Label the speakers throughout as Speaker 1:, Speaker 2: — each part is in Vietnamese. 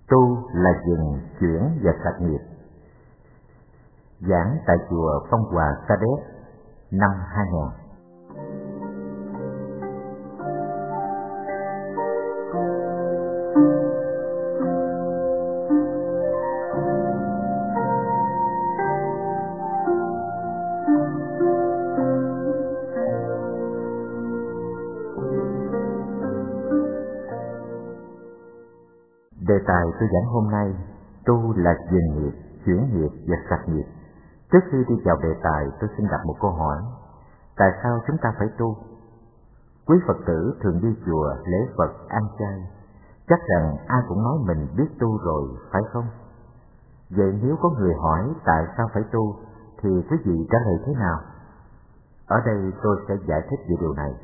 Speaker 1: Tu là dừng, chuyển và sạch nghiệp. Giảng tại chùa Phong Hòa Sa Đéc năm 2000. Đề tài tôi giảng hôm nay, tu là dừng nghiệp, chuyển nghiệp và sạch nghiệp. Trước khi đi vào đề tài, tôi xin đặt một câu hỏi. Tại sao chúng ta phải tu? Quý Phật tử thường đi chùa, lễ Phật, ăn chay. Chắc rằng ai cũng nói mình biết tu rồi, phải không? Vậy nếu có người hỏi tại sao phải tu, thì quý vị trả lời thế nào? Ở đây tôi sẽ giải thích về điều này.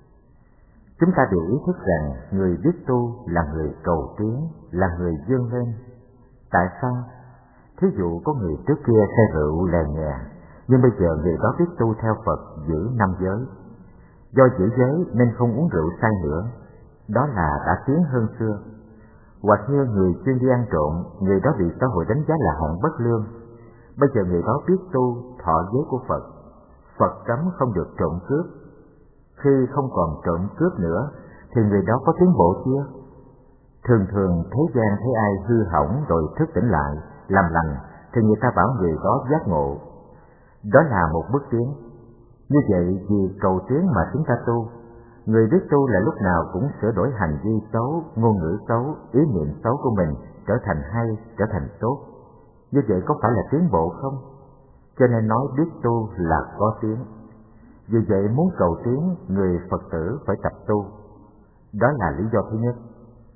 Speaker 1: Chúng ta đều ý thức rằng người biết tu là người cầu tiến, là người vươn lên. Tại sao? Thí dụ có người trước kia say rượu lè nhè, nhưng bây giờ người đó biết tu theo Phật giữ 5 giới. Do giữ giới nên không uống rượu say nữa, đó là đã tiến hơn xưa. Hoặc như người chuyên đi ăn trộm, người đó bị xã hội đánh giá là hạng bất lương. Bây giờ người đó biết tu, thọ giới của Phật. Phật cấm không được trộm cướp. Khi không còn trộm cướp nữa, thì người đó có tiến bộ chưa? Thường thế gian thấy ai hư hỏng rồi thức tỉnh lại, làm lành, thì người ta bảo người đó giác ngộ. Đó là một bước tiến. Như vậy vì cầu tiến mà chúng ta tu. Người biết tu là lúc nào cũng sửa đổi hành vi xấu, ngôn ngữ xấu, ý niệm xấu của mình trở thành hay, trở thành tốt. Như vậy có phải là tiến bộ không? Cho nên nói biết tu là có tiến. Vì vậy muốn cầu tiến, người Phật tử phải tập tu. Đó là lý do thứ nhất.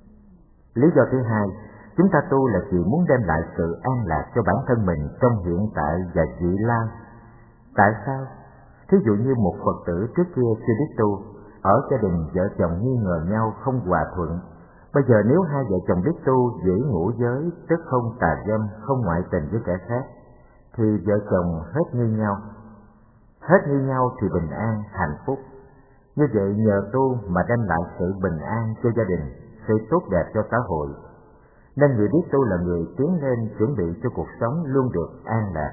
Speaker 1: Lý do thứ hai, chúng ta tu là vì muốn đem lại sự an lạc cho bản thân mình trong hiện tại và vị lai. Tại sao? Thí dụ như một Phật tử trước kia chưa biết tu, ở gia đình vợ chồng nghi ngờ nhau không hòa thuận. Bây giờ nếu hai vợ chồng biết tu, giữ ngũ giới, tức không tà dâm, không ngoại tình với kẻ khác, thì vợ chồng hết nghi nhau. Hết nghi nhau thì bình an, hạnh phúc. Như vậy nhờ tu mà đem lại sự bình an cho gia đình, sự tốt đẹp cho xã hội. Nên người biết tu là người tiến lên chuẩn bị cho cuộc sống luôn được an lạc.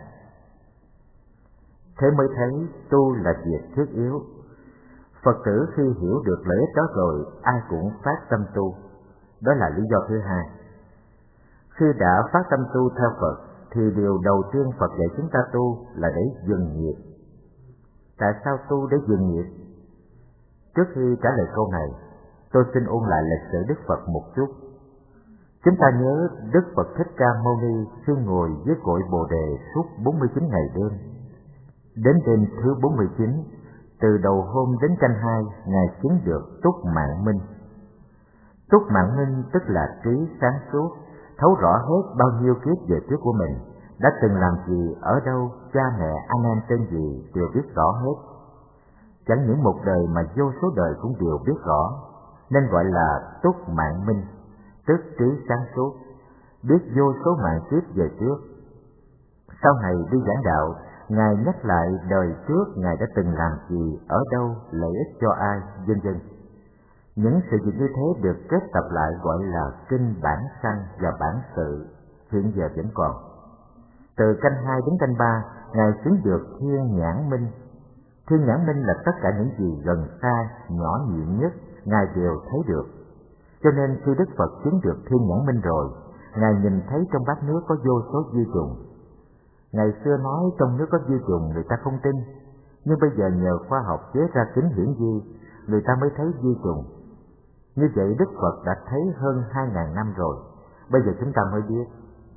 Speaker 1: Thế mới thấy tu là việc thiết yếu. Phật tử khi hiểu được lợi ích đó rồi, ai cũng phát tâm tu. Đó là lý do thứ hai. Khi đã phát tâm tu theo Phật, thì điều đầu tiên Phật dạy chúng ta tu là để dừng nghiệp. Tại sao tu để dừng nghiệp? Trước khi trả lời câu này, tôi xin ôn lại lịch sử Đức Phật một chút. Chúng ta nhớ Đức Phật Thích Ca Mâu Ni khi ngồi dưới cội Bồ Đề suốt 49 ngày đêm. Đến đêm thứ 49, từ đầu hôm đến canh 2, Ngài chứng được túc mạng minh. Túc mạng minh tức là trí sáng suốt, thấu rõ hết bao nhiêu kiếp về trước của mình, đã từng làm gì, ở đâu, cha mẹ, anh em tên gì đều biết rõ hết. Chẳng những một đời mà vô số đời cũng đều biết rõ, nên gọi là túc mạng minh, tức trí sáng suốt, biết vô số mạng kiếp về trước. Sau này đi giảng đạo, Ngài nhắc lại đời trước Ngài đã từng làm gì, ở đâu, lợi ích cho ai, vân vân. Những sự việc như thế được kết tập lại gọi là kinh bản sanh và bản sự, hiện giờ vẫn còn. Từ canh 2 đến canh 3, Ngài chứng được thiên nhãn minh. Thiên nhãn minh là tất cả những gì gần xa, nhỏ nhịn nhất, Ngài đều thấy được. Cho nên khi Đức Phật chứng được thiên nhãn minh rồi, Ngài nhìn thấy trong bát nước có vô số vi trùng. Ngày xưa nói trong nước có vi trùng người ta không tin, nhưng bây giờ nhờ khoa học chế ra kính hiển vi, người ta mới thấy vi trùng. Như vậy Đức Phật đã thấy hơn 2.000 năm rồi, bây giờ chúng ta mới biết.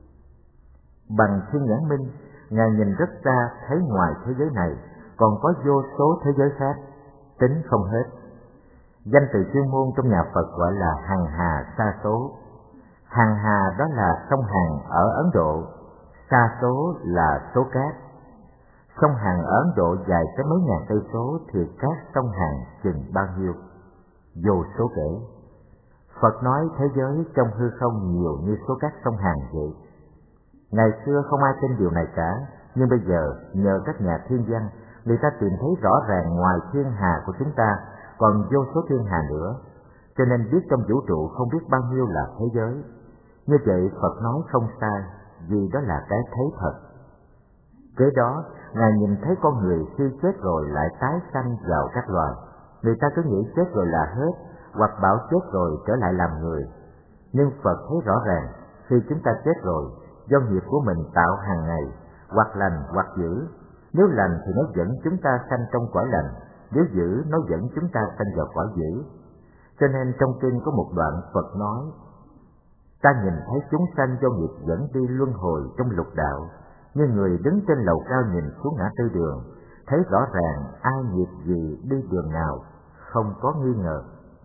Speaker 1: Bằng thiên nhãn minh, Ngài nhìn rất xa thấy ngoài thế giới này còn có vô số thế giới khác, tính không hết. Danh từ chuyên môn trong nhà Phật gọi là hằng hà sa số. Hằng hà đó là sông Hằng ở Ấn Độ, sa số là số cát. Sông Hằng ở Ấn Độ dài tới mấy ngàn cây số thì cát sông Hằng chừng bao nhiêu? Vô số kể. Phật nói thế giới trong hư không nhiều như số cát sông Hằng vậy. Ngày xưa không ai tin điều này cả, nhưng bây giờ nhờ các nhà thiên văn, người ta tìm thấy rõ ràng ngoài thiên hà của chúng ta còn vô số thiên hà nữa, cho nên biết trong vũ trụ không biết bao nhiêu là thế giới. Như vậy Phật nói không sai, vì đó là cái thấy thật. Kế đó, Ngài nhìn thấy con người khi chết rồi lại tái sanh vào các loài. Người ta cứ nghĩ chết rồi là hết, hoặc bảo chết rồi trở lại làm người. Nhưng Phật thấy rõ ràng, khi chúng ta chết rồi, do nghiệp của mình tạo hàng ngày, hoặc lành hoặc dữ. Nếu lành thì nó dẫn chúng ta sanh trong cõi lành, nếu dữ nó dẫn chúng ta sanh vào cõi dữ. Cho nên trong kinh có một đoạn Phật nói: ta nhìn thấy chúng sanh do nghiệp dẫn đi luân hồi trong lục đạo, như người đứng trên lầu cao nhìn xuống ngã tư đường, thấy rõ ràng ai nghiệp gì đi đường nào, không có nghi ngờ.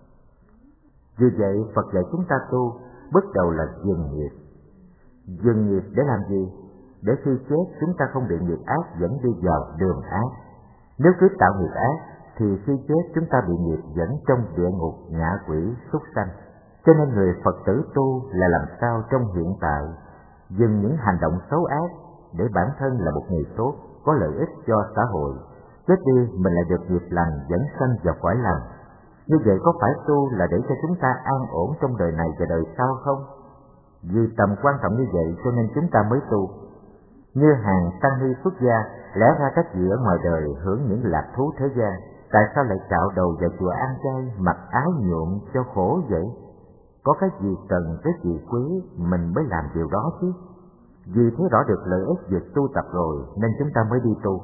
Speaker 1: Vì vậy Phật dạy chúng ta tu, bước đầu là dừng nghiệp. Dừng nghiệp để làm gì? Để khi chết chúng ta không bị nghiệp ác dẫn đi vào đường ác. Nếu cứ tạo nghiệp ác thì khi chết chúng ta bị nghiệp dẫn trong địa ngục, ngạ quỷ, súc sanh. Cho nên người Phật tử tu là làm sao trong hiện tại dừng những hành động xấu ác, để bản thân là một người tốt, có lợi ích cho xã hội. Chết đi mình lại được nghiệp lành dẫn sanh vào cõi lành. Như vậy có phải tu là để cho chúng ta an ổn trong đời này và đời sau không? Vì tầm quan trọng như vậy cho nên chúng ta mới tu. Như hàng tăng ni xuất gia, lẽ ra các vị ở ngoài đời hưởng những lạc thú thế gian, tại sao lại cạo đầu vào chùa ăn chay, mặc áo nhuộm cho khổ vậy? Có cái gì cần cái gì quý mình mới làm điều đó chứ. Vì thấy rõ được lợi ích việc tu tập rồi nên chúng ta mới đi tu.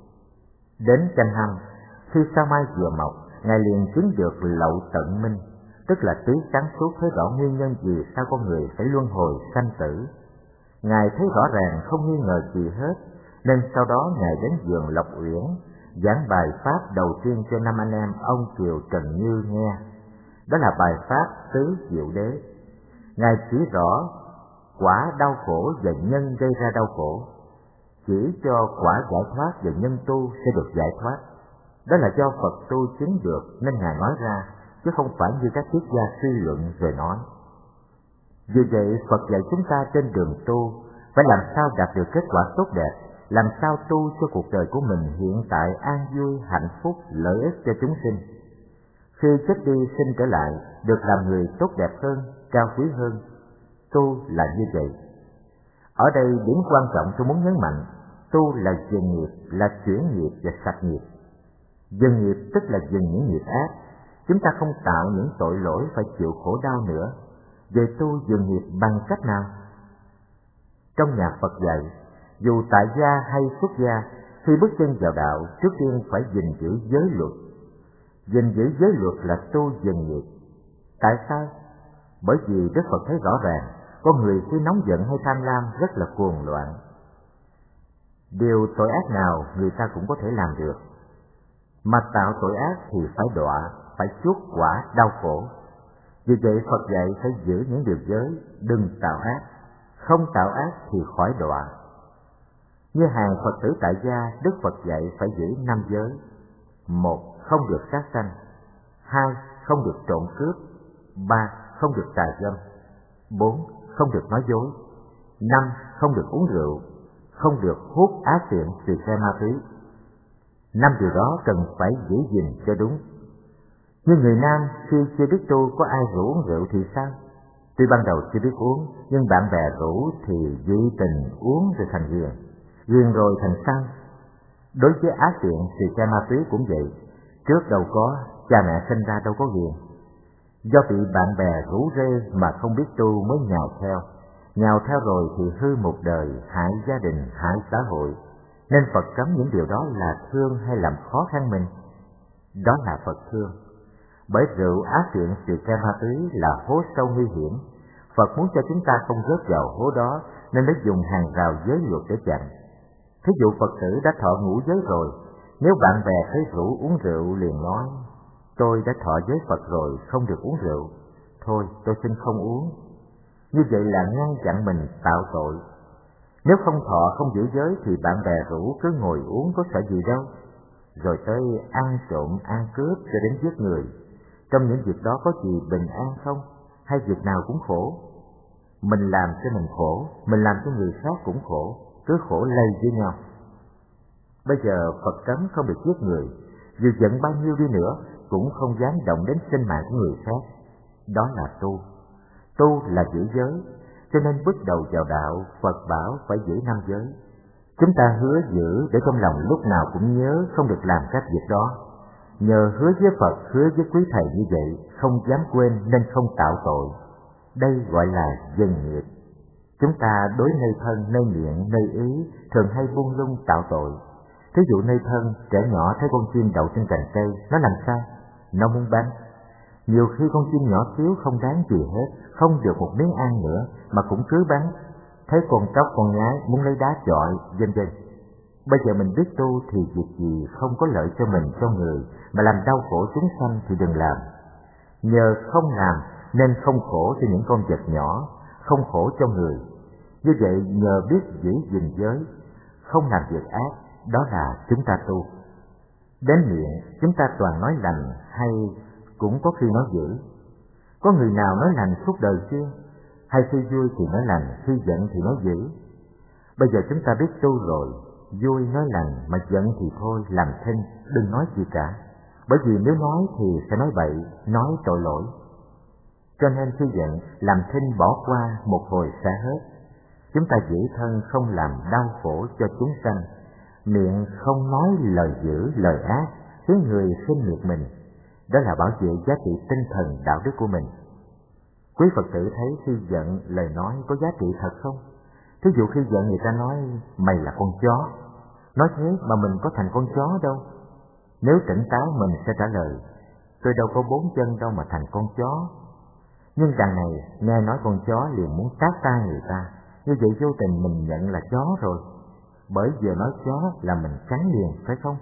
Speaker 1: Đến canh 5, khi sao mai vừa mọc, Ngài liền chứng được lậu tận minh, tức là trí sáng suốt thấy rõ nguyên nhân vì sao con người phải luân hồi sanh tử. Ngài thấy rõ ràng không nghi ngờ gì hết, nên sau đó Ngài đến vườn Lộc Uyển giảng bài pháp đầu tiên cho 5 anh em ông Kiều Trần Như nghe. Đó là bài pháp Tứ Diệu Đế. Ngài chỉ rõ quả đau khổ và nhân gây ra đau khổ, chỉ cho quả giải thoát và nhân tu sẽ được giải thoát. Đó là do Phật tu chứng được nên Ngài nói ra, chứ không phải như các triết gia suy luận rồi nói. Vì vậy Phật dạy chúng ta trên đường tu phải làm sao đạt được kết quả tốt đẹp, làm sao tu cho cuộc đời của mình hiện tại an vui, hạnh phúc, lợi ích cho chúng sinh. Khi chết đi sinh trở lại, được làm người tốt đẹp hơn, cao quý hơn. Tu là như vậy. Ở đây điểm quan trọng tôi muốn nhấn mạnh, tu là dừng nghiệp, là chuyển nghiệp và sạch nghiệp. Dừng nghiệp tức là dừng những nghiệp ác. Chúng ta không tạo những tội lỗi phải chịu khổ đau nữa. Vậy tu dừng nghiệp bằng cách nào? Trong nhà Phật dạy, dù tại gia hay xuất gia, khi bước chân vào đạo, trước tiên phải gìn giữ giới luật. Gìn giữ giới luật là tu dừng nghiệp. Tại sao? Bởi vì Đức Phật thấy rõ ràng, con người khi nóng giận hay tham lam rất là cuồng loạn. Điều tội ác nào người ta cũng có thể làm được, mà tạo tội ác thì phải đọa, phải chuốc quả đau khổ. Vì vậy Phật dạy phải giữ những điều giới, đừng tạo ác, không tạo ác thì khỏi đọa. Như hàng Phật tử tại gia, Đức Phật dạy phải giữ 5 giới. 1. Không được sát sanh. 2. Không được trộm cướp. 3. Không được tà dâm. 4. Không được nói dối. 5. Không được uống rượu. Không được hút á tiện, xì ke ma túy. 5 điều đó cần phải giữ gìn cho đúng. Như người nam khi chưa biết tu có ai rủ uống rượu thì sao? Tuy ban đầu chưa biết uống, nhưng bạn bè rủ thì dị tình uống rồi thành ghiền, ghiền rồi thành say. Đối với á tiện, xì ke ma túy cũng vậy. Trước đâu có, cha mẹ sinh ra đâu có ghiền. Do bị bạn bè rủ rê mà không biết tu mới nhào theo rồi thì hư một đời, hại gia đình, hại xã hội. Nên Phật cấm những điều đó là thương hay làm khó khăn mình. Đó là Phật thương. Bởi rượu, á tiện, xì ke ma túy là hố sâu nguy hiểm. Phật muốn cho chúng ta không rớt vào hố đó nên mới dùng hàng rào giới luật để chặn. Thí dụ Phật tử đã thọ ngũ giới rồi, nếu bạn bè thấy rủ uống rượu liền nói: tôi đã thọ giới Phật rồi, không được uống rượu, thôi tôi xin không uống. Như vậy là ngăn chặn mình tạo tội. Nếu không thọ, không giữ giới thì bạn bè rủ cứ ngồi uống có sợ gì đâu. Rồi tới ăn trộm, ăn cướp cho đến giết người. Trong những việc đó có gì bình an không? Hay việc nào cũng khổ? Mình làm cho mình khổ, mình làm cho người khác cũng khổ, cứ khổ lây với nhau. Bây giờ Phật cấm không được giết người, dù giận bao nhiêu đi nữa cũng không dám động đến sinh mạng của người khác. Đó là tu. Tu là giữ giới, cho nên bước đầu vào đạo, Phật bảo phải giữ 5 giới. Chúng ta hứa giữ để trong lòng lúc nào cũng nhớ không được làm các việc đó. Nhờ hứa với Phật, hứa với quý thầy như vậy, không dám quên nên không tạo tội. Đây gọi là dần nghiệp. Chúng ta đối nơi thân, nơi miệng, nơi ý thường hay buông lung tạo tội. Thí dụ nơi thân, trẻ nhỏ thấy con chim đậu trên cành cây, nó làm sao? Nó muốn bắn. Nhiều khi con chim nhỏ xíu không đáng gì hết, không được một miếng ăn nữa mà cũng cứ bắn. Thấy con cóc con nhái muốn lấy đá chọi, vân vân. Bây giờ mình biết tu thì việc gì không có lợi cho mình, cho người, mà làm đau khổ chúng sanh thì đừng làm. Nhờ không làm nên không khổ cho những con vật nhỏ, không khổ cho người. Như vậy nhờ biết giữ gìn giới, không làm việc ác, đó là chúng ta tu. Đến miệng chúng ta toàn nói lành hay cũng có khi nói dữ. Có người nào nói lành suốt đời chưa? Hay khi vui thì nói lành, khi giận thì nói dữ. Bây giờ chúng ta biết tu rồi, vui nói lành mà giận thì thôi, làm thinh, đừng nói gì cả. Bởi vì nếu nói thì sẽ nói bậy, nói tội lỗi. Cho nên khi giận, làm thinh bỏ qua một hồi sẽ hết. Chúng ta giữ thân không làm đau khổ cho chúng sanh, miệng không nói lời dữ, lời ác, khiến người khinh miệt mình. Đó là bảo vệ giá trị tinh thần đạo đức của mình. Quý Phật tử thấy khi giận lời nói có giá trị thật không? Thí dụ khi giận người ta nói mày là con chó, nói thế mà mình có thành con chó đâu. Nếu tỉnh táo mình sẽ trả lời tôi đâu có 4 chân đâu mà thành con chó. Nhưng đằng này nghe nói con chó liền muốn tát tay người ta, như vậy vô tình mình nhận là chó rồi. Bởi vừa nói chó là mình cắn liền, phải không?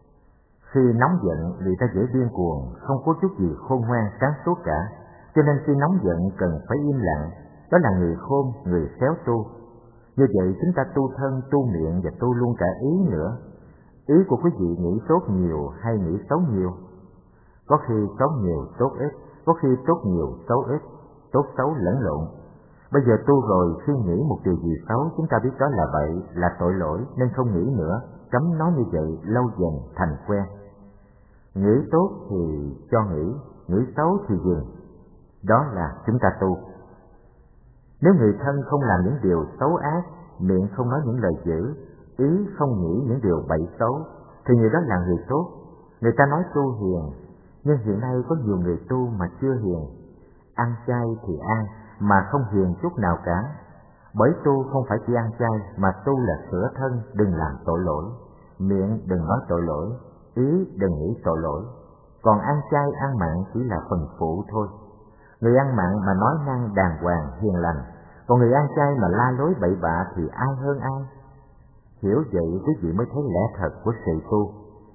Speaker 1: Khi nóng giận người ta dễ điên cuồng, không có chút gì khôn ngoan sáng suốt cả. Cho nên khi nóng giận cần phải im lặng, đó là người khôn, người khéo tu. Như vậy chúng ta tu thân, tu miệng và tu luôn cả ý nữa. Ý của quý vị nghĩ tốt nhiều hay nghĩ xấu nhiều? Có khi xấu nhiều tốt ít, có khi tốt nhiều xấu ít, tốt xấu lẫn lộn. Bây giờ tu rồi khi nghĩ một điều gì xấu chúng ta biết đó là bậy, là tội lỗi nên không nghĩ nữa, cấm nói như vậy lâu dần thành quen. Nghĩ tốt thì cho nghĩ xấu thì dừng. Đó là chúng ta tu. Nếu người thân không làm những điều xấu ác, miệng không nói những lời dữ, ý không nghĩ những điều bậy xấu, thì người đó là người tốt. Người ta nói tu hiền, nhưng hiện nay có nhiều người tu mà chưa hiền. Ăn chay thì ăn, mà không hiền chút nào cả. Bởi tu không phải chỉ ăn chay, mà tu là sửa thân, đừng làm tội lỗi. Miệng đừng nói tội lỗi, ý đừng nghĩ tội lỗi. Còn ăn chay ăn mặn chỉ là phần phụ thôi. Người ăn mặn mà nói năng đàng hoàng, hiền lành, còn người ăn chay mà la lối bậy bạ thì ai hơn ai? Hiểu vậy quý vị mới thấy lẽ thật của sự tu.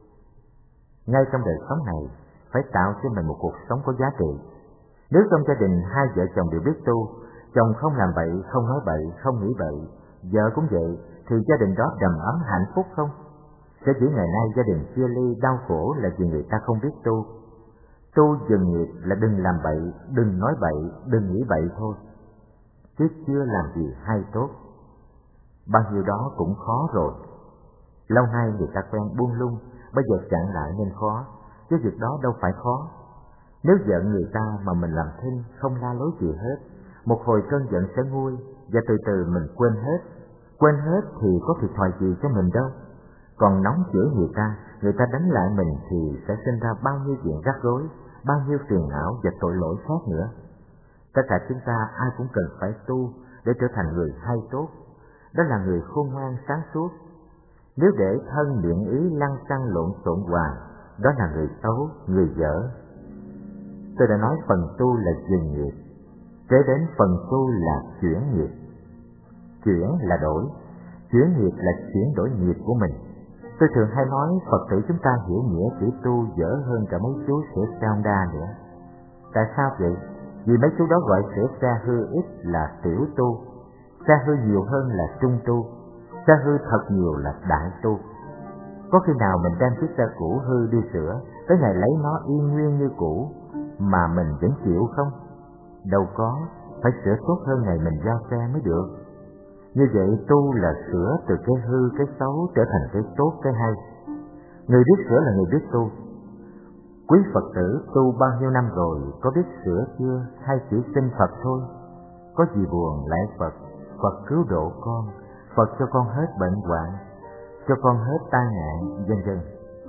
Speaker 1: Ngay trong đời sống này, phải tạo cho mình một cuộc sống có giá trị. Nếu trong gia đình hai vợ chồng đều biết tu, chồng không làm bậy, không nói bậy, không nghĩ bậy, vợ cũng vậy, thì gia đình đó đầm ấm hạnh phúc không? Sẽ chỉ ngày nay gia đình chia ly đau khổ là vì người ta không biết tu. Tu dừng nghiệp là đừng làm bậy, đừng nói bậy, đừng nghĩ bậy thôi, chứ chưa làm gì hay tốt. Bao nhiêu đó cũng khó rồi. Lâu nay người ta quen buông lung, bây giờ chặn lại nên khó, chứ việc đó đâu phải khó. Nếu giận người ta mà mình làm thinh, không la lối gì hết, một hồi cơn giận sẽ nguôi, và từ từ mình quên hết. Quên hết thì có thiệt thòi gì cho mình đâu. Còn nóng chửi người ta đánh lại mình thì sẽ sinh ra bao nhiêu chuyện rắc rối, bao nhiêu phiền não và tội lỗi khác nữa. Tất cả chúng ta ai cũng cần phải tu để trở thành người hay tốt. Đó là người khôn ngoan sáng suốt. Nếu để thân miệng ý lăng xăng lộn xộn hoài, đó là người xấu, người dở. Tôi đã nói phần tu là dừng nghiệp, kế đến phần tu là chuyển nghiệp. Chuyển là đổi, chuyển nghiệp là chuyển đổi nghiệp của mình. Tôi thường hay nói Phật tử chúng ta hiểu nghĩa chữ tu dở hơn cả mấy chú sửa xe Honda nữa. Tại sao vậy? Vì mấy chú đó gọi sửa xe hư ít là tiểu tu, xe hư nhiều hơn là trung tu, xe hư thật nhiều là đại tu. Có khi nào mình đem chiếc xe cũ hư đi sửa, tới ngày lấy nó y nguyên như cũ mà mình vẫn chịu không? Đâu có, phải sửa tốt hơn ngày mình giao xe mới được. Như vậy tu là sửa từ cái hư, cái xấu trở thành cái tốt, cái hay. Người biết sửa là người biết tu. Quý Phật tử tu bao nhiêu năm rồi, có biết sửa chưa hay chỉ xin Phật thôi? có gì buồn lại Phật, Phật cứu độ con, Phật cho con hết bệnh hoạn, cho con hết tai nạn, vân vân.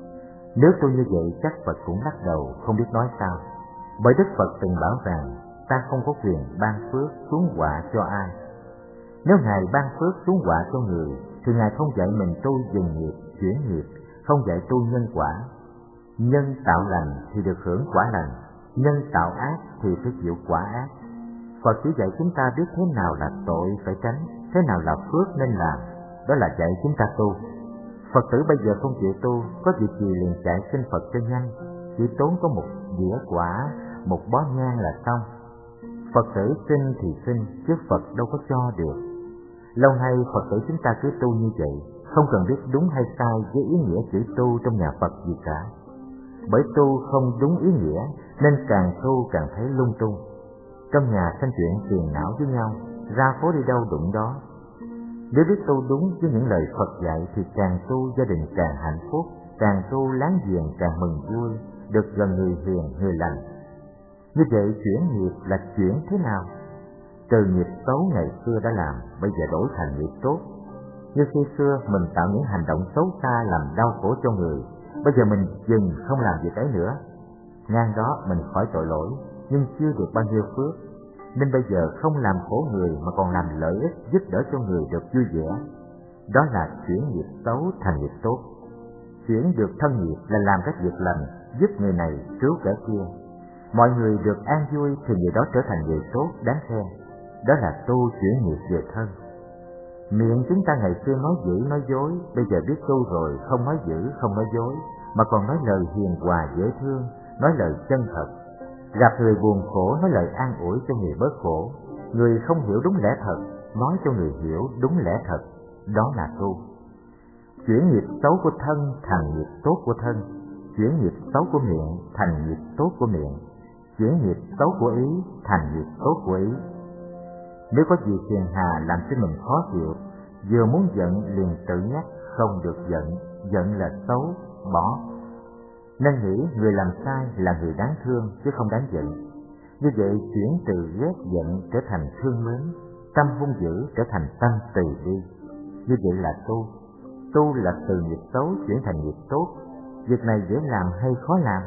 Speaker 1: Nếu tôi như vậy chắc Phật cũng lắc đầu không biết nói sao. Bởi Đức Phật từng bảo rằng ta không có quyền ban phước xuống họa cho ai. Nếu Ngài ban phước xuống họa cho người thì Ngài không dạy mình tu dừng nghiệp, chuyển nghiệp, không dạy tu nhân quả. Nhân tạo lành thì được hưởng quả lành, nhân tạo ác thì phải chịu quả ác. Phật chỉ dạy chúng ta biết thế nào là tội phải tránh, thế nào là phước nên làm, đó là dạy chúng ta tu. Phật tử bây giờ không chịu tu, có việc gì liền chạy xin Phật cho nhanh, chỉ tốn có một dĩa quả, một bó nhang là xong. Phật tử xin thì xin, chứ Phật đâu có cho được. Lâu nay Phật tử chúng ta cứ tu như vậy, không cần biết đúng hay sai với ý nghĩa chữ tu trong nhà Phật gì cả. Bởi tu không đúng ý nghĩa nên càng tu càng thấy lung tung. Trong nhà sanh chuyện phiền não với nhau, ra phố đi đâu đụng đó. Nếu biết tu đúng với những lời Phật dạy thì càng tu gia đình càng hạnh phúc, càng tu láng giềng càng mừng vui, được gần người hiền người lành. Như vậy chuyển nghiệp là chuyển thế nào? Từ nghiệp xấu ngày xưa đã làm, bây giờ đổi thành nghiệp tốt. Như khi xưa mình tạo những hành động xấu xa làm đau khổ cho người, bây giờ mình dừng không làm việc ấy nữa. Ngang đó mình khỏi tội lỗi, nhưng chưa được bao nhiêu phước, nên bây giờ không làm khổ người mà còn làm lợi ích giúp đỡ cho người được vui vẻ. Đó là chuyển nghiệp xấu thành nghiệp tốt. Chuyển được thân nghiệp là làm các việc lành, giúp người này cứu kẻ kia. Mọi người được an vui thì người đó trở thành người tốt đáng khen. Đó là tu chuyển nghiệp về thân. Miệng chúng ta ngày xưa nói dữ nói dối, bây giờ biết tu rồi không nói dữ không nói dối, mà còn nói lời hiền hòa dễ thương, nói lời chân thật. Gặp người buồn khổ nói lời an ủi cho người bớt khổ. Người không hiểu đúng lẽ thật, nói cho người hiểu đúng lẽ thật. Đó là tu. Chuyển nghiệp xấu của thân thành nghiệp tốt của thân, chuyển nghiệp xấu của miệng thành nghiệp tốt của miệng, chuyển nghiệp xấu của ý thành nghiệp tốt của ý. Nếu có gì phiền hà làm cho mình khó chịu, vừa muốn giận liền tự nhắc không được giận, giận là xấu, bỏ. Nên nghĩ người làm sai là người đáng thương chứ không đáng giận. Như vậy chuyển từ ghét giận trở thành thương mến, tâm hung dữ trở thành tâm từ bi. Như vậy là tu. Tu là từ nghiệp xấu chuyển thành nghiệp tốt. Việc này dễ làm hay khó làm?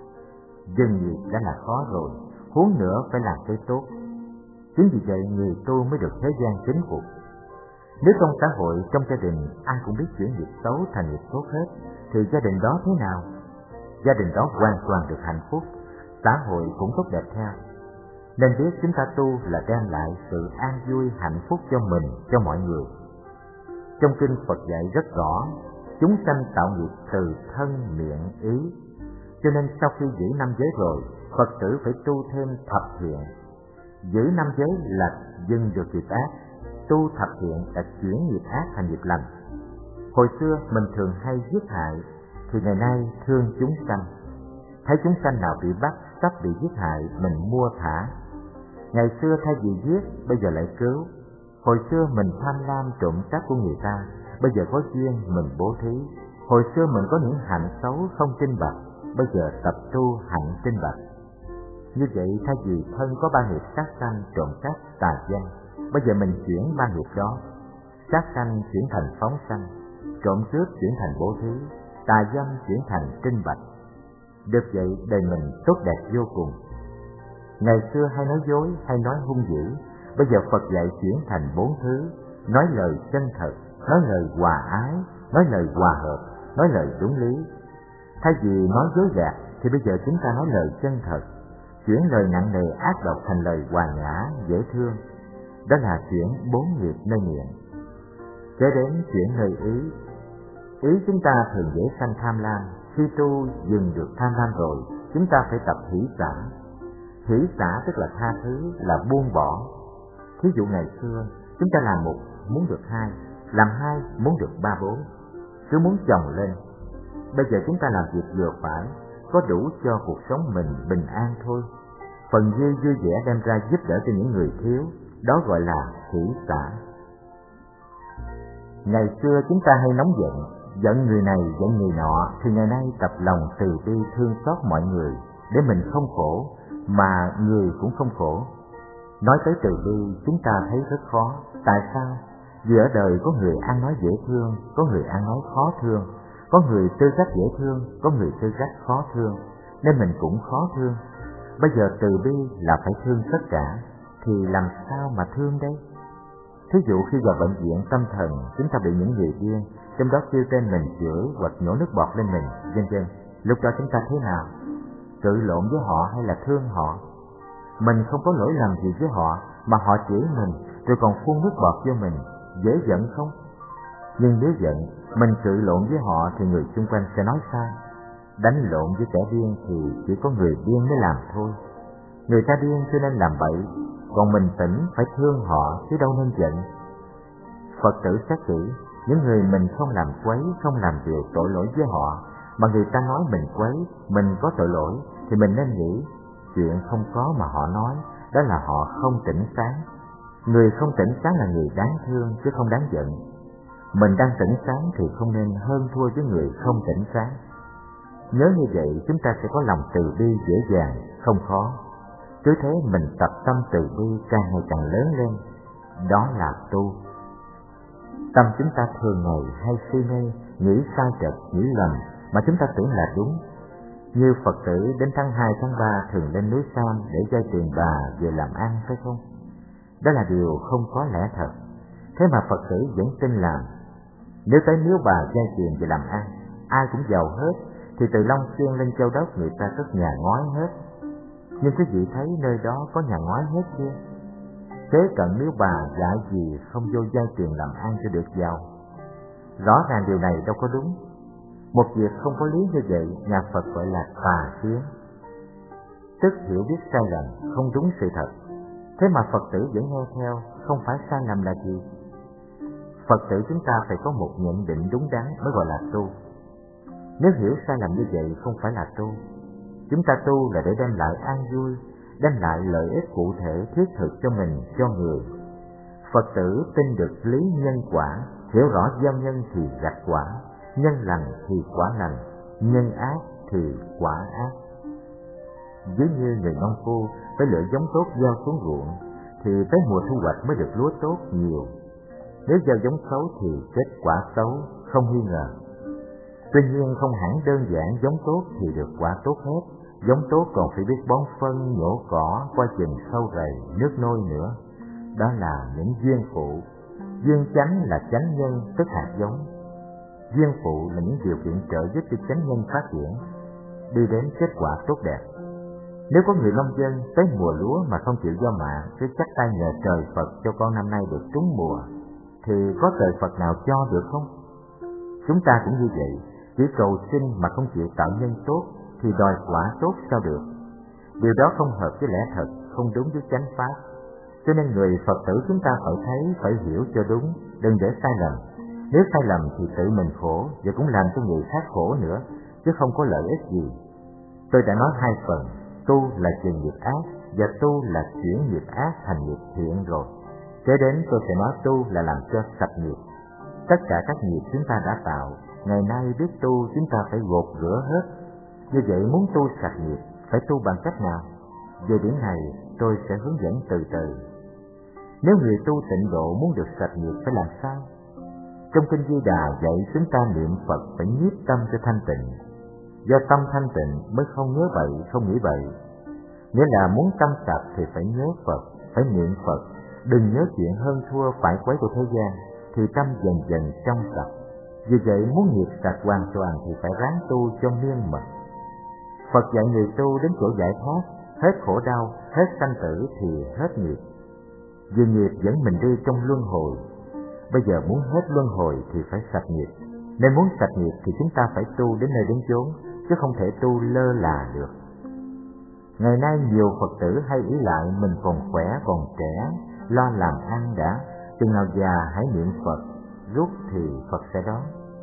Speaker 1: Dừng nghiệp đã là khó rồi, huống nữa phải làm cái tốt. Chính vì vậy người tu mới được thế gian kính phục. Nếu trong xã hội, trong gia đình ai cũng biết chuyển nghiệp xấu thành nghiệp tốt hết, thì gia đình đó thế nào? Gia đình đó hoàn toàn được hạnh phúc, xã hội cũng tốt đẹp theo. Nên biết chúng ta tu là đem lại sự an vui hạnh phúc cho mình, cho mọi người. Trong kinh Phật dạy rất rõ, chúng sanh tạo nghiệp từ thân, miệng, ý. Cho nên sau khi giữ 5 giới rồi, Phật tử phải tu thêm thập thiện. Giữ 5 giới là dừng được nghiệp ác, tu thập thiện là chuyển nghiệp ác thành nghiệp lành. Hồi xưa mình thường hay giết hại, thì ngày nay thương chúng sanh. Thấy chúng sanh nào bị bắt, sắp bị giết hại, mình mua thả. Ngày xưa thay vì giết, bây giờ lại cứu. Hồi xưa mình tham lam trộm cắp của người ta, bây giờ có duyên mình bố thí. Hồi xưa mình có những hạnh xấu không trinh bạch, bây giờ tập tu hạnh trinh bạch. Như vậy thay vì thân có 3 nghiệp sát sanh, trộm cắp, tà dâm, bây giờ mình chuyển 3 nghiệp đó. Sát sanh chuyển thành phóng sanh, trộm cướp chuyển thành bố thí, tà dâm chuyển thành trinh bạch. Được vậy đời mình tốt đẹp vô cùng. Ngày xưa hay nói dối hay nói hung dữ, bây giờ Phật dạy chuyển thành 4 thứ: nói lời chân thật, nói lời hòa ái, nói lời hòa hợp, nói lời đúng lý. Thay vì nói dối gạt thì bây giờ chúng ta nói lời chân thật, chuyển lời nặng nề ác độc thành lời hòa nhã dễ thương. Đó là chuyển 4 nghiệp nơi miệng. Kế đến chuyển nơi ý. Ý chúng ta thường dễ sanh tham lam. Khi tu dừng được tham lam rồi, chúng ta phải tập hỷ xả. Hỷ xả tức là tha thứ, là buông bỏ. Thí dụ ngày xưa chúng ta làm 1 muốn được 2, làm 2 muốn được 3, 4, cứ muốn chồng lên. Bây giờ chúng ta làm việc vừa phải, có đủ cho cuộc sống mình bình an thôi. Phần dư vui vẻ đem ra giúp đỡ cho những người thiếu, đó gọi là hỷ xả. Ngày xưa chúng ta hay nóng giận, giận người này giận người nọ, thì ngày nay tập lòng từ bi thương xót mọi người, để mình không khổ mà người cũng không khổ. Nói tới từ bi chúng ta thấy rất khó. Tại sao? Vì ở đời có người ăn nói dễ thương, có người ăn nói khó thương, có người tư cách dễ thương, có người tư cách khó thương, nên mình cũng khó thương. Bây giờ từ bi là phải thương tất cả, thì làm sao mà thương đây? Thí dụ khi vào bệnh viện tâm thần, chúng ta bị những người điên, trong đó kêu tên mình, chửi hoặc nhổ nước bọt lên mình, vân vân. Lúc đó chúng ta thế nào? Cự lộn với họ hay là thương họ? Mình không có lỗi lầm gì với họ, mà họ chửi mình, rồi còn phun nước bọt vô mình, dễ giận không? Nhưng nếu giận, mình cự lộn với họ thì người xung quanh sẽ nói sao? Đánh lộn với kẻ điên thì chỉ có người điên mới làm thôi. Người ta điên cho nên làm bậy, còn mình tỉnh phải thương họ chứ đâu nên giận. Phật tử xét kỹ, những người mình không làm quấy, không làm điều tội lỗi với họ, mà người ta nói mình quấy, mình có tội lỗi, thì mình nên nghĩ chuyện không có mà họ nói, đó là họ không tỉnh sáng. Người không tỉnh sáng là người đáng thương chứ không đáng giận. Mình đang tỉnh sáng thì không nên hơn thua với người không tỉnh sáng. Nhớ như vậy chúng ta sẽ có lòng từ bi dễ dàng, không khó. Cứ thế mình tập tâm từ bi càng ngày càng lớn lên, đó là tu. Tâm chúng ta thường ngày hay si mê, nghĩ sai trật, nghĩ lầm mà chúng ta tưởng là đúng. Như Phật tử đến tháng 2, tháng 3 thường lên núi Sam để vay tiền bà về làm ăn, phải không? Đó là điều không có lẽ thật. Thế mà Phật tử vẫn tin làm. Nếu bà vay tiền về làm ăn, ai cũng giàu hết, thì từ Long Xuyên lên Châu Đốc người ta cất nhà ngói hết. Nhưng quý vị thấy nơi đó có nhà ngói hết chưa? Kế cận nếu bà dạy gì không vô vay tiền làm ăn cho được giàu. Rõ ràng điều này đâu có đúng. Một việc không có lý như vậy, nhà Phật gọi là tà kiến, tức hiểu biết sai lầm, không đúng sự thật. Thế mà Phật tử vẫn nghe theo, không phải sai lầm là gì? Phật tử chúng ta phải có một nhận định đúng đắn mới gọi là tu. Nếu hiểu sai lầm như vậy không phải là tu. Chúng ta tu là để đem lại an vui, đem lại lợi ích cụ thể thiết thực cho mình, cho người. Phật tử tin được lý nhân quả, hiểu rõ gieo nhân thì gặt quả, nhân lành thì quả lành, nhân ác thì quả ác. Ví như người nông phu phải lựa giống tốt gieo xuống ruộng, thì tới mùa thu hoạch mới được lúa tốt nhiều. Nếu gieo giống xấu thì kết quả xấu, không nghi ngờ. Tuy nhiên không hẳn đơn giản giống tốt thì được quả tốt hết. Giống tốt còn phải biết bón phân, nhổ cỏ, coi chừng sâu rầy, nước nôi nữa. Đó là những duyên phụ. Duyên chánh là chánh nhân, tức hạt giống. Duyên phụ là những điều kiện trợ giúp cho chánh nhân phát triển, đi đến kết quả tốt đẹp. Nếu có người nông dân tới mùa lúa mà không chịu gieo mạ, cứ chắc tay nhờ trời Phật cho con năm nay được trúng mùa, thì có trời Phật nào cho được không? Chúng ta cũng như vậy, chỉ cầu xin mà không chịu tạo nhân tốt thì đòi quả tốt sao được? Điều đó không hợp với lẽ thật, không đúng với chánh pháp. Cho nên người Phật tử chúng ta phải thấy, phải hiểu cho đúng, đừng để sai lầm. Nếu sai lầm thì tự mình khổ, và cũng làm cho người khác khổ nữa, chứ không có lợi ích gì. Tôi đã nói hai phần, tu là trừ nghiệp ác, và tu là chuyển nghiệp ác thành nghiệp thiện rồi. Kế đến tôi sẽ nói tu là làm cho sạch nghiệp. Tất cả các nghiệp chúng ta đã tạo, ngày nay biết tu chúng ta phải gột rửa hết. Như vậy muốn tu sạch nghiệp, phải tu bằng cách nào? Về điểm này tôi sẽ hướng dẫn từ từ. Nếu người tu tịnh độ muốn được sạch nghiệp phải làm sao? Trong Kinh Di Đà dạy chúng ta niệm Phật phải nhiếp tâm cho thanh tịnh. Do tâm thanh tịnh mới không nhớ bậy, không nghĩ bậy. Nghĩa là muốn tâm sạch thì phải nhớ Phật, phải niệm Phật, đừng nhớ chuyện hơn thua phải quấy của thế gian, thì tâm dần dần trong sạch. Vì vậy muốn nghiệp sạch hoàn toàn thì phải ráng tu cho miên mật. Phật dạy người tu đến chỗ giải thoát, hết khổ đau, hết sanh tử thì hết nghiệp. Vì nghiệp dẫn mình đi trong luân hồi. Bây giờ muốn hết luân hồi thì phải sạch nghiệp. Nên muốn sạch nghiệp thì chúng ta phải tu đến nơi đến chốn, chứ không thể tu lơ là được. Ngày nay nhiều Phật tử hay ý lại mình còn khỏe, còn trẻ, lo làm ăn đã, chừng nào già hãy niệm Phật, rút thì Phật sẽ đón.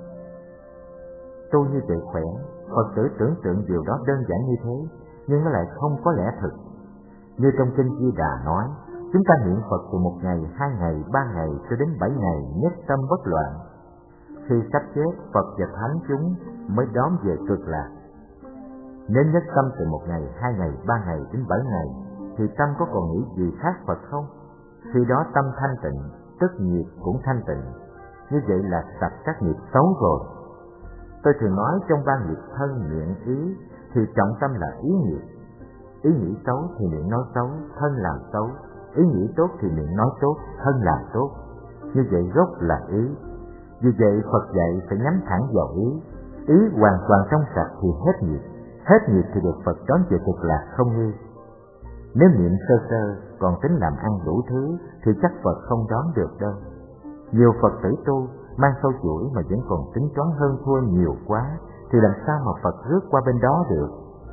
Speaker 1: Tu như vậy khỏe, Phật tử tưởng tượng điều đó đơn giản như thế, nhưng nó lại không có lẽ thực. Như trong Kinh Di Đà nói, chúng ta niệm Phật từ 1 ngày, 2 ngày, 3 ngày cho đến 7 ngày, nhất tâm bất loạn. Khi sắp chết, Phật và Thánh chúng mới đón về cực lạc. Nếu nhất tâm từ 1 ngày, 2 ngày, 3 ngày đến 7 ngày, thì tâm có còn nghĩ gì khác Phật không? Khi đó tâm thanh tịnh, tức nghiệp cũng thanh tịnh. Như vậy là sạch các nghiệp xấu rồi. Tôi thường nói trong ba nghiệp thân, miệng, ý thì trọng tâm là ý nghiệp. Ý nghĩ xấu thì miệng nói xấu, thân làm xấu. Ý nghĩ tốt thì miệng nói tốt, thân làm tốt. Như vậy rốt là ý. Vì vậy Phật dạy phải nhắm thẳng vào ý. Ý hoàn toàn trong sạch thì hết nghiệp. Hết nghiệp thì được Phật đón về cực lạc không nghi. Nếu niệm sơ sơ còn tính làm ăn đủ thứ thì chắc Phật không đón được đâu. Nhiều Phật tử tu mang sâu chuỗi mà vẫn còn tính toán hơn thua nhiều quá thì làm sao mà Phật rước qua bên đó được.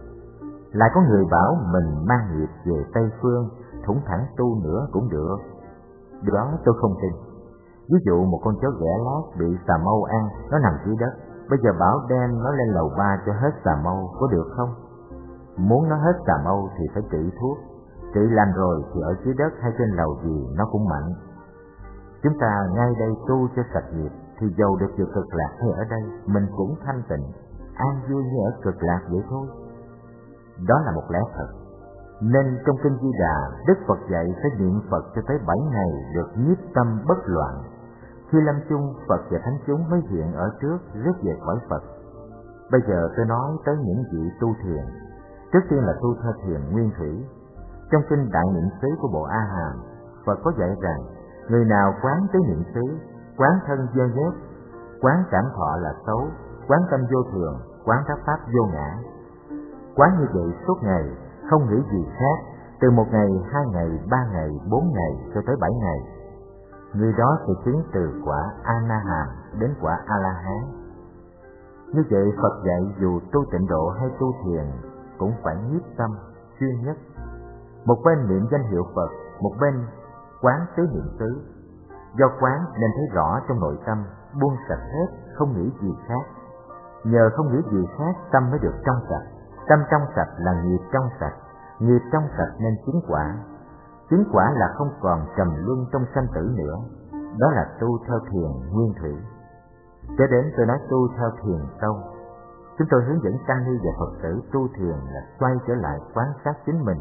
Speaker 1: Lại có người bảo mình mang nghiệp về Tây Phương, thủng thẳng tu nữa cũng được. Điều đó tôi không tin. Ví dụ một con chó ghẻ lát bị xà mâu ăn, nó nằm dưới đất, bây giờ bảo đem nó lên lầu 3 cho hết xà mâu, có được không? Muốn nó hết xà mâu thì phải trị thuốc. Trị lành rồi thì ở dưới đất hay trên lầu gì nó cũng mạnh. Chúng ta ngay đây tu cho sạch nghiệp thì dầu được về cực lạc hay ở đây, mình cũng thanh tịnh, an vui như ở cực lạc vậy thôi. Đó là một lẽ thật. Nên trong Kinh Di Đà, Đức Phật dạy phải niệm Phật cho tới 7 ngày được nhiếp tâm bất loạn. Khi lâm chung, Phật và thánh chúng mới hiện ở trước, rước về cõi Phật. Bây giờ tôi nói tới những vị tu thiền. Trước tiên là tu theo thiền nguyên thủy. Trong Kinh Đại Niệm xứ của Bộ A Hàm, Phật có dạy rằng người nào quán tứ niệm xứ, quán thân dơ dớt, quán cảm thọ là xấu, quán tâm vô thường, quán các pháp vô ngã. Quán như vậy suốt ngày, không nghĩ gì khác, từ 1 ngày, 2 ngày, 3 ngày, 4 ngày cho tới 7 ngày. Người đó sẽ chứng từ quả A-na-hàm đến quả A-la-hán. Như vậy Phật dạy dù tu tịnh độ hay tu thiền cũng phải nhiếp tâm, chuyên nhất. Một bên niệm danh hiệu Phật, một bên quán tứ niệm xứ. Do quán nên thấy rõ trong nội tâm, buông sạch hết, không nghĩ gì khác. Nhờ không nghĩ gì khác, tâm mới được trong sạch. Tâm trong sạch là nghiệp trong sạch, nghiệp trong sạch nên chứng quả. Chứng quả là không còn trầm luân trong sanh tử nữa. Đó là tu theo thiền nguyên thủy. Cho đến tôi nói tu theo thiền sâu. Chúng tôi hướng dẫn tăng ni và Phật tử tu thiền là xoay trở lại quan sát chính mình.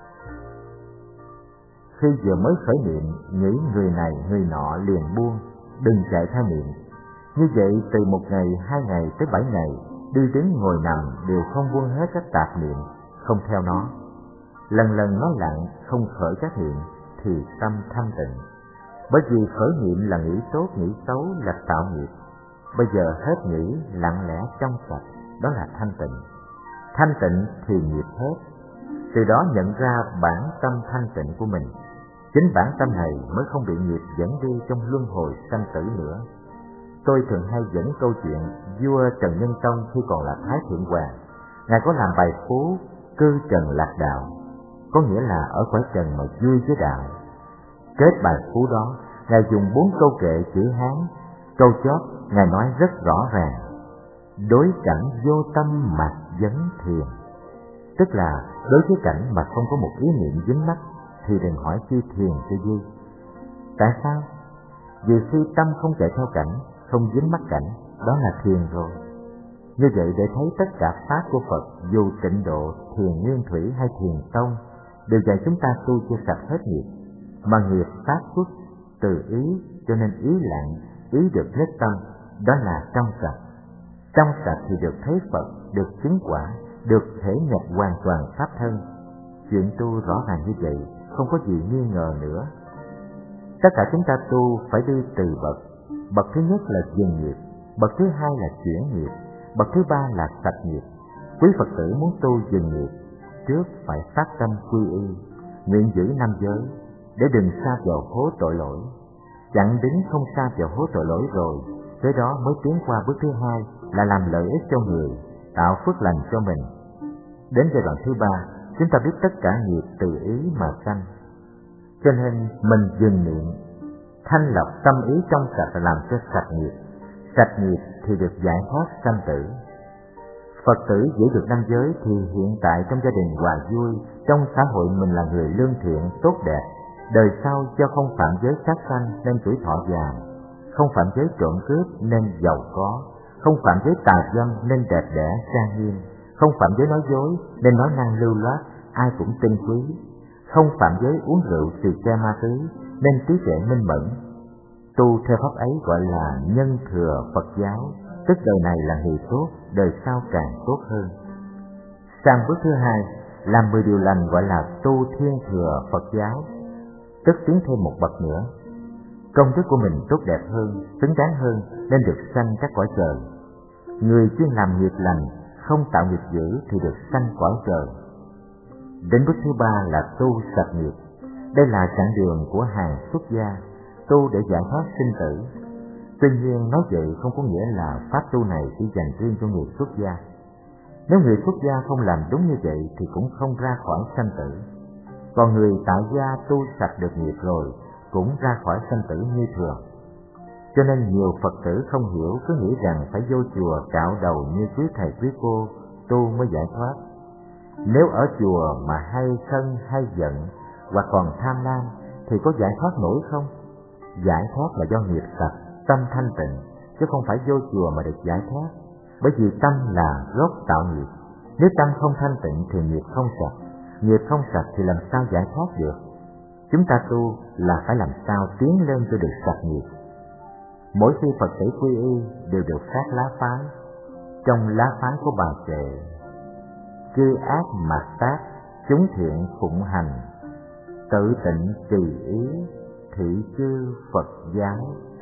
Speaker 1: Khi vừa mới khởi niệm, nghĩ người này người nọ liền buông, đừng chạy theo niệm. Như vậy từ 1 ngày, 2 ngày tới 7 ngày, đi đứng ngồi nằm đều không buông hết các tạp niệm, không theo nó. Lần lần nói lặng, không khởi các niệm thì tâm thanh tịnh. Bởi vì khởi niệm là nghĩ tốt, nghĩ xấu là tạo nghiệp. Bây giờ hết nghĩ, lặng lẽ trong sạch, đó là thanh tịnh. Thanh tịnh thì nghiệp hết. Từ đó nhận ra bản tâm thanh tịnh của mình. Chính bản tâm này mới không bị nghiệp dẫn đi trong luân hồi sanh tử nữa. Tôi thường hay dẫn câu chuyện vua Trần Nhân Tông khi còn là Thái Thượng Hoàng. Ngài có làm bài phú cư trần lạc đạo, có nghĩa là ở cõi trần mà vui với đạo. Kết bài phú đó, Ngài dùng 4 câu kệ chữ Hán. Câu chót Ngài nói rất rõ ràng: đối cảnh vô tâm mạt vấn thiền. Tức là đối với cảnh mà không có một ý niệm dính mắc thì đừng hỏi chi thiền cho vui. Tại sao? Vì khi tâm không chạy theo cảnh, không dính mắc cảnh, đó là thiền rồi. Như vậy để thấy tất cả pháp của Phật, dù tịnh độ, thiền nguyên thủy hay thiền tông, đều dạy chúng ta tu cho sạch hết nghiệp. Mà nghiệp phát xuất từ ý, cho nên ý lặng, ý được nhất tâm, đó là trong sạch. Trong sạch thì được thấy Phật, được chứng quả, được thể nhập hoàn toàn pháp thân. Chuyện tu rõ ràng như vậy, không có gì nghi ngờ nữa. Tất cả chúng ta tu phải đi từ bậc. Bậc thứ nhất là dừng nghiệp, bậc thứ hai là chuyển nghiệp, bậc thứ ba là sạch nghiệp. Quý Phật tử muốn tu dừng nghiệp, trước phải phát tâm quy y, nguyện giữ 5 giới, để đừng sa vào hố tội lỗi. Chặn đứng không sa vào hố tội lỗi rồi, tới đó mới tiến qua bước thứ hai là làm lợi ích cho người, tạo phước lành cho mình. Đến giai đoạn thứ ba, chúng ta biết tất cả nghiệp từ ý mà sanh. Cho nên mình dừng niệm, thanh lọc tâm ý trong sạch là làm cho sạch nghiệp. Sạch nghiệp thì được giải thoát sanh tử. Phật tử giữ được 5 giới thì hiện tại trong gia đình hòa vui, trong xã hội mình là người lương thiện, tốt đẹp. Đời sau do không phạm giới sát sanh nên tuổi thọ dài, không phạm giới trộm cướp nên giàu có, không phạm giới tà dâm nên đẹp đẽ trang nghiêm, không phạm giới nói dối nên nói năng lưu loát, ai cũng tin quý, không phạm giới uống rượu tùy che ma túy, nên trí tuệ minh mẫn. Tu theo pháp ấy gọi là nhân thừa Phật giáo, tức đời này là người tốt, đời sau càng tốt hơn. Sang bước thứ hai, làm 10 điều lành gọi là tu thiên thừa Phật giáo, tức tiến thêm một bậc nữa. Công đức của mình tốt đẹp hơn, xứng đáng hơn nên được sanh các cõi trời. Người chuyên làm nghiệp lành, không tạo nghiệp dữ thì được sanh cõi trời. Đến bước thứ ba là tu sạch nghiệp. Đây là chặng đường của hàng xuất gia, tu để giải thoát sinh tử. Tuy nhiên nói vậy không có nghĩa là pháp tu này chỉ dành riêng cho người xuất gia. Nếu người xuất gia không làm đúng như vậy thì cũng không ra khỏi sanh tử. Còn người tại gia tu sạch được nghiệp rồi cũng ra khỏi sanh tử như thường. Cho nên nhiều Phật tử không hiểu, cứ nghĩ rằng phải vô chùa cạo đầu như quý thầy quý cô tu mới giải thoát. Nếu ở chùa mà hay sân hay giận hoặc còn tham lam thì có giải thoát nổi không? Giải thoát là do nghiệp sạch, tâm thanh tịnh, chứ không phải vô chùa mà được giải thoát. Bởi vì tâm là gốc tạo nghiệp. Nếu tâm không thanh tịnh thì nghiệp không sạch. Nghiệp không sạch thì làm sao giải thoát được? Chúng ta tu là phải làm sao tiến lên cho được sạch nghiệp. Mỗi khi Phật tử quy y đều được phát lá phái. Trong lá phái của bài kệ: chư ác mạt tác, chúng thiện phụng hành, tự tịnh trì ý, thị chư Phật giáo.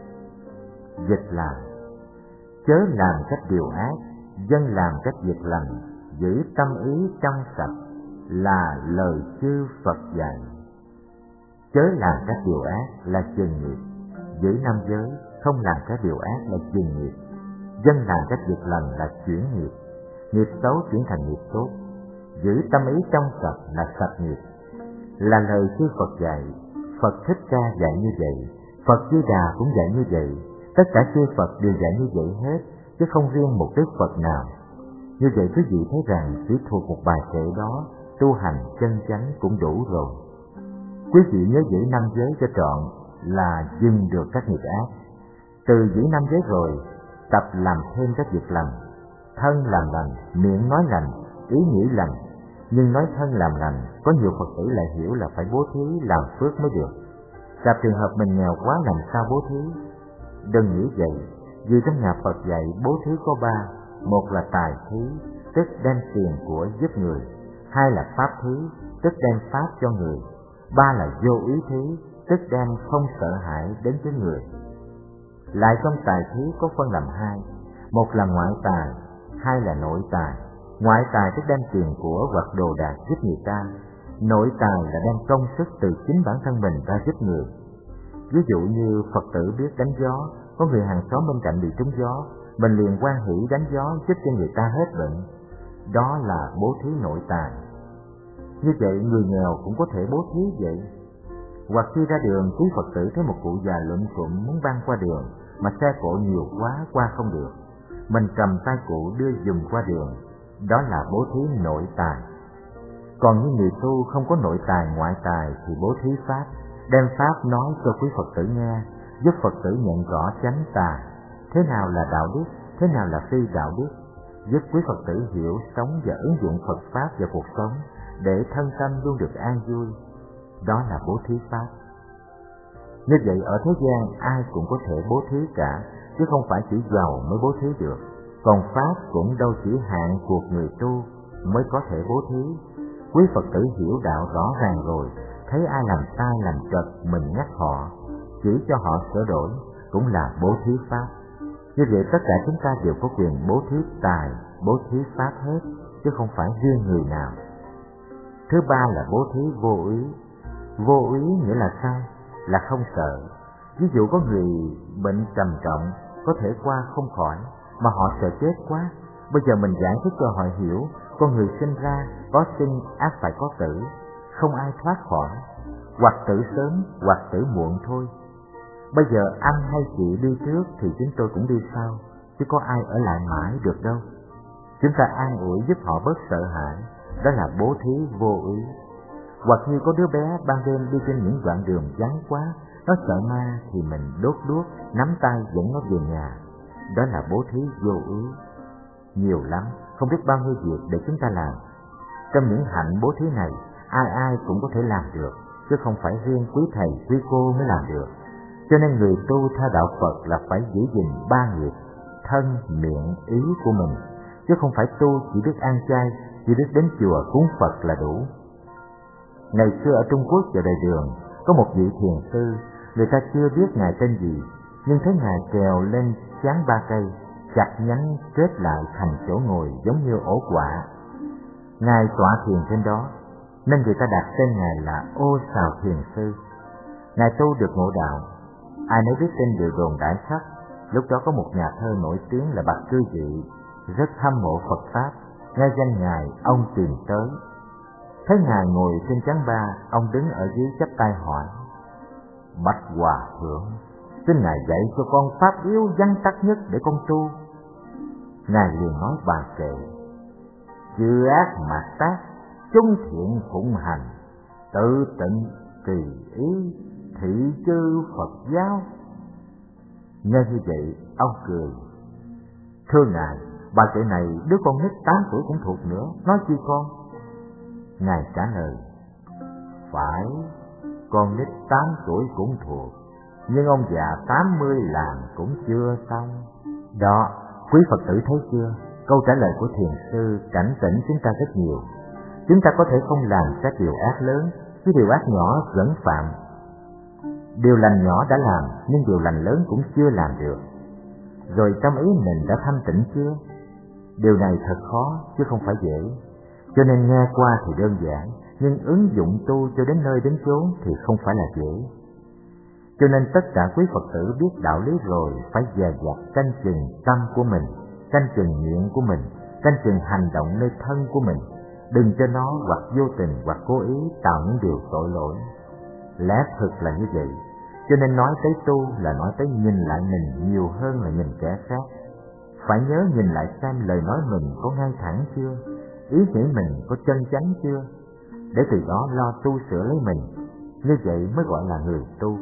Speaker 1: Dịch là: chớ làm các điều ác, dân làm các việc lành, giữ tâm ý trong sạch, là lời chư Phật dạy. Chớ làm các điều ác là chừng nghiệp, giữ năm giới, không làm các điều ác là chừng nghiệp, dân làm các việc lành là chuyển nghiệp, nghiệp xấu chuyển thành nghiệp tốt, giữ tâm ý trong sạch là sạch nghiệp, là lời chư Phật dạy. Phật Thích Ca dạy như vậy, Phật Di Đà cũng dạy như vậy, tất cả chư Phật đều dạy như vậy hết, chứ không riêng một Đức Phật nào. Như vậy quý vị thấy rằng chỉ thuộc một bài kệ đó, tu hành chân chánh cũng đủ rồi. Quý vị nhớ giữ năm giới cho trọn là dừng được các nghiệp ác. Từ giữ năm giới rồi, tập làm thêm các việc lành. Thân làm lành, miệng nói lành, ý nghĩ lành. Nhưng nói thân làm lành, có nhiều Phật tử lại hiểu là phải bố thí làm phước mới được. Gặp trường hợp mình nghèo quá làm sao bố thí? Đừng nghĩ vậy, vì trong nhà Phật dạy bố thí có ba: một là tài thí, tức đem tiền của giúp người; hai là pháp thí, tức đem pháp cho người; ba là vô ý thí, tức đem không sợ hãi đến với người. Lại trong tài thí có phân làm hai: một là ngoại tài, hai là nội tài. Ngoại tài tức đem tiền của hoặc đồ đạc giúp người ta; nội tài là đem công sức từ chính bản thân mình ra giúp người. Ví dụ như Phật tử biết đánh gió, có người hàng xóm bên cạnh bị trúng gió, mình liền hoan hỷ đánh gió giúp cho người ta hết bệnh. Đó là bố thí nội tài. Như vậy người nghèo cũng có thể bố thí vậy. Hoặc khi ra đường, quý Phật tử thấy một cụ già lụm cụm muốn băng qua đường, mà xe cộ nhiều quá qua không được, mình cầm tay cụ đưa dùm qua đường, đó là bố thí nội tài. Còn những người tu không có nội tài ngoại tài thì bố thí pháp, đem pháp nói cho quý Phật tử nghe, giúp Phật tử nhận rõ chánh tà, thế nào là đạo đức, thế nào là phi đạo đức, giúp quý Phật tử hiểu, sống và ứng dụng Phật pháp vào cuộc sống để thân tâm luôn được an vui. Đó là bố thí pháp. Như vậy ở thế gian ai cũng có thể bố thí cả, chứ không phải chỉ giàu mới bố thí được. Còn pháp cũng đâu chỉ hạn cuộc người tu mới có thể bố thí. Quý Phật tử hiểu đạo rõ ràng rồi, thấy ai làm sai làm trật mình nhắc họ, chỉ cho họ sửa đổi, cũng là bố thí pháp. Như vậy tất cả chúng ta đều có quyền bố thí tài, bố thí pháp hết, chứ không phải riêng người nào. Thứ ba là bố thí vô úy. Vô úy nghĩa là sao? Là không sợ. Ví dụ có người bệnh trầm trọng, có thể qua không khỏi, mà họ sợ chết quá. Bây giờ mình giải thích cho họ hiểu, con người sinh ra có sinh ác phải có tử, không ai thoát khỏi, hoặc tử sớm hoặc tử muộn thôi. Bây giờ anh hay chị đi trước thì chúng tôi cũng đi sau, chứ có ai ở lại mãi được đâu. Chúng ta an ủi giúp họ bớt sợ hãi, đó là bố thí vô úy. Hoặc như có đứa bé ban đêm đi trên những đoạn đường vắng quá, nó sợ ma thì mình đốt đuốc, nắm tay dẫn nó về nhà, đó là bố thí vô úy. Nhiều lắm, không biết bao nhiêu việc để chúng ta làm. Trong những hạnh bố thí này, ai ai cũng có thể làm được, chứ không phải riêng quý thầy quý cô mới làm được. Cho nên người tu theo đạo Phật là phải giữ gìn ba nghiệp, thân, miệng, ý của mình, chứ không phải tu chỉ biết ăn chay, chỉ biết đến chùa cúng Phật là đủ. Ngày xưa ở Trung Quốc vào đời Đường, có một vị thiền sư, người ta chưa biết ngài tên gì, nhưng thấy ngài trèo lên chán ba cây, chặt nhánh kết lại thành chỗ ngồi giống như ổ quạ. Ngài tọa thiền trên đó, nên người ta đặt tên ngài là Ô Sào Thiền Sư. Ngài tu được ngộ đạo, ai nấy biết tin đều đồn đại khắp. Lúc đó có một nhà thơ nổi tiếng là Bạch Cư Dị, rất hâm mộ Phật Pháp, nghe danh ngài, ông tìm tới. Thấy ngài ngồi trên chán ba, ông đứng ở dưới chắp tay hỏi: Bạch Hòa Thượng, xin ngài dạy cho con pháp yếu vắn tắt nhất để con tu. Ngài liền nói bài kệ: chư ác mạt tác, chúng thiện phụng hành, tự tịnh kỳ ý, thị chư Phật giáo. Nghe như vậy, ông cười: thưa ngài, bài kệ này đứa con nít 8 tuổi cũng thuộc nữa, nói chi con? Ngài trả lời: phải, con nít 8 tuổi cũng thuộc, nhưng ông già 80 làm cũng chưa xong. Đó, quý Phật tử thấy chưa? Câu trả lời của thiền sư cảnh tỉnh chúng ta rất nhiều. Chúng ta có thể không làm các điều ác lớn, chứ điều ác nhỏ vẫn phạm. Điều lành nhỏ đã làm, nhưng điều lành lớn cũng chưa làm được. Rồi tâm ý mình đã thanh tịnh chưa? Điều này thật khó, chứ không phải dễ. Cho nên nghe qua thì đơn giản, nhưng ứng dụng tu cho đến nơi đến chốn thì không phải là dễ. Cho nên tất cả quý Phật tử biết đạo lý rồi phải dè dặt canh chừng tâm của mình, canh chừng miệng của mình, canh chừng hành động nơi thân của mình, đừng cho nó hoặc vô tình hoặc cố ý tạo những điều tội lỗi. Lẽ thực là như vậy, cho nên nói tới tu là nói tới nhìn lại mình nhiều hơn là nhìn kẻ khác. Phải nhớ nhìn lại xem lời nói mình có ngay thẳng chưa, ý nghĩ mình có chân chánh chưa, để từ đó lo tu sửa lấy mình. Như vậy mới gọi là người tu.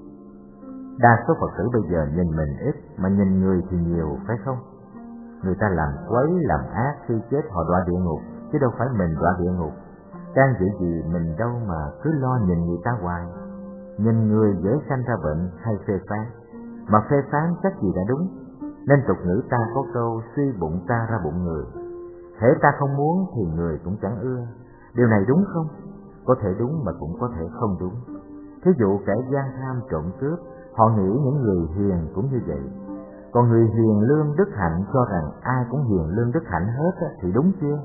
Speaker 1: Đa số Phật tử bây giờ nhìn mình ít mà nhìn người thì nhiều, phải không? Người ta làm quấy, làm ác, khi chết họ đọa địa ngục, chứ đâu phải mình đọa địa ngục. Can dự gì mình đâu mà cứ lo nhìn người ta hoài. Nhìn người dễ sanh ra bệnh hay phê phán, mà phê phán chắc gì đã đúng. Nên tục ngữ ta có câu suy bụng ta ra bụng người. Hễ ta không muốn thì người cũng chẳng ưa. Điều này đúng không? Có thể đúng mà cũng có thể không đúng. Thí dụ kẻ gian tham trộm cướp, họ nghĩ những người hiền cũng như vậy. Còn người hiền lương đức hạnh cho rằng ai cũng hiền lương đức hạnh hết thì đúng chưa?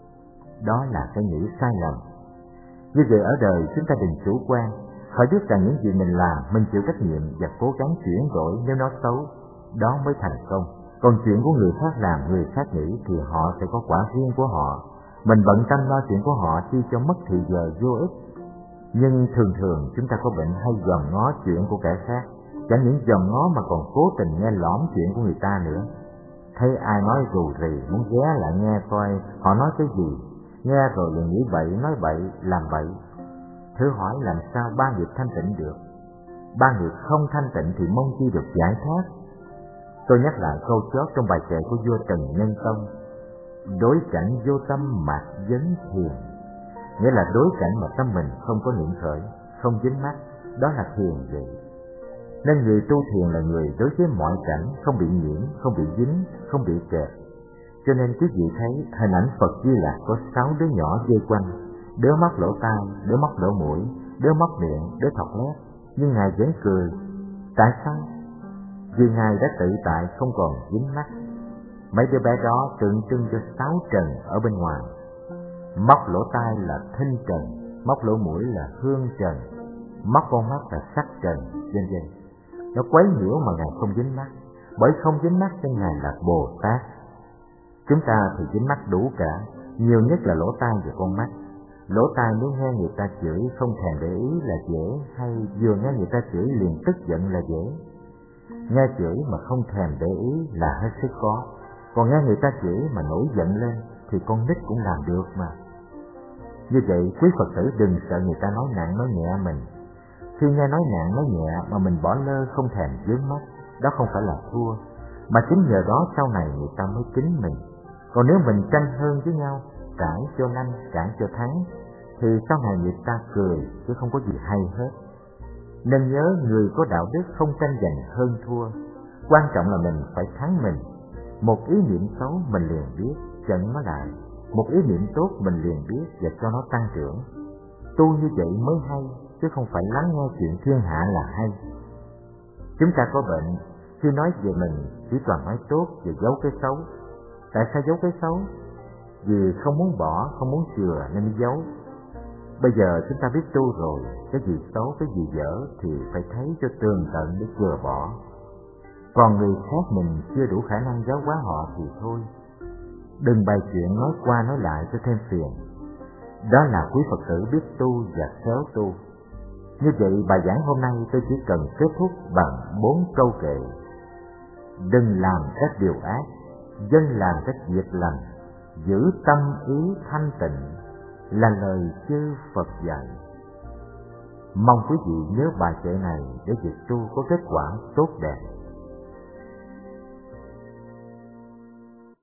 Speaker 1: Đó là cái nghĩ sai lầm. Như vậy ở đời chúng ta đừng chủ quan, phải biết rằng những gì mình làm mình chịu trách nhiệm và cố gắng chuyển đổi nếu nó xấu, đó mới thành công. Còn chuyện của người khác làm, người khác nghĩ thì họ sẽ có quả riêng của họ. Mình bận tâm lo chuyện của họ chi cho mất thì giờ vô ích. Nhưng thường thường chúng ta có bệnh hay dòm ngó chuyện của kẻ khác, chẳng những dòm ngó mà còn cố tình nghe lõm chuyện của người ta nữa. Thấy ai nói rù rì muốn ghé lại nghe coi họ nói cái gì, nghe rồi liền nghĩ bậy, nói bậy, làm bậy. Thử hỏi làm sao ba nghiệp thanh tịnh được? Ba nghiệp không thanh tịnh thì mong chi được giải thoát. Tôi nhắc lại câu chót trong bài kệ của vua Trần Nhân Tông: đối cảnh vô tâm mạt vấn thiền. Nghĩa là đối cảnh mà tâm mình không có niệm khởi, không dính mắc, đó là thiền vậy. Nên người tu thiền là người đối với mọi cảnh không bị nhiễm, không bị dính, không bị kẹt. Cho nên quý vị thấy hình ảnh Phật Di Lặc có 6 đứa nhỏ dây quanh, đứa móc lỗ tai, đứa móc lỗ mũi, đứa móc miệng, đứa thọc lét, nhưng Ngài vẫn cười. Tại sao? Vì Ngài đã tự tại không còn dính mắc. Mấy đứa bé đó tượng trưng cho 6 trần ở bên ngoài. Móc lỗ tai là thinh trần, móc lỗ mũi là hương trần, móc con mắt là sắc trần, vân vân. Nó quấy nhiễu mà Ngài không dính mắc, bởi không dính mắc cho Ngài là Bồ Tát. Chúng ta thì dính mắc đủ cả, nhiều nhất là lỗ tai và con mắt. Lỗ tai nếu nghe người ta chửi không thèm để ý là dễ, hay vừa nghe người ta chửi liền tức giận là dễ. Nghe chửi mà không thèm để ý là hết sức khó. Còn nghe người ta chửi mà nổi giận lên thì con nít cũng làm được mà. Như vậy quý Phật tử đừng sợ người ta nói nặng nói nhẹ mình. Khi nghe nói nặng nói nhẹ mà mình bỏ lơ không thèm vướng mắt, đó không phải là thua, mà chính nhờ đó sau này người ta mới kính mình. Còn nếu mình tranh hơn với nhau, cãi cho nhanh, cãi cho thắng, thì sau này người ta cười chứ không có gì hay hết. Nên nhớ, người có đạo đức không tranh giành hơn thua, quan trọng là mình phải thắng mình. Một ý niệm xấu mình liền biết, chặn nó lại. Một ý niệm tốt mình liền biết và cho nó tăng trưởng. Tu như vậy mới hay, chứ không phải lắng nghe chuyện thiên hạ là hay. Chúng ta có bệnh, khi nói về mình chỉ toàn nói tốt và giấu cái xấu. Tại sao giấu cái xấu? Vì không muốn bỏ, không muốn chừa nên mới giấu. Bây giờ chúng ta biết tu rồi, cái gì xấu, cái gì dở thì phải thấy cho tường tận để chừa bỏ. Còn người khác mình chưa đủ khả năng giáo hóa họ thì thôi. Đừng bày chuyện nói qua nói lại cho thêm phiền. Đó là quý Phật tử biết tu và khéo tu. Như vậy bài giảng hôm nay tôi chỉ cần kết thúc bằng 4 câu kệ. Đừng làm các điều ác, dân làm các việc lành, giữ tâm ý thanh tịnh, là lời chư Phật dạy. Mong quý vị nhớ bài kệ này để việc tu có kết quả tốt đẹp.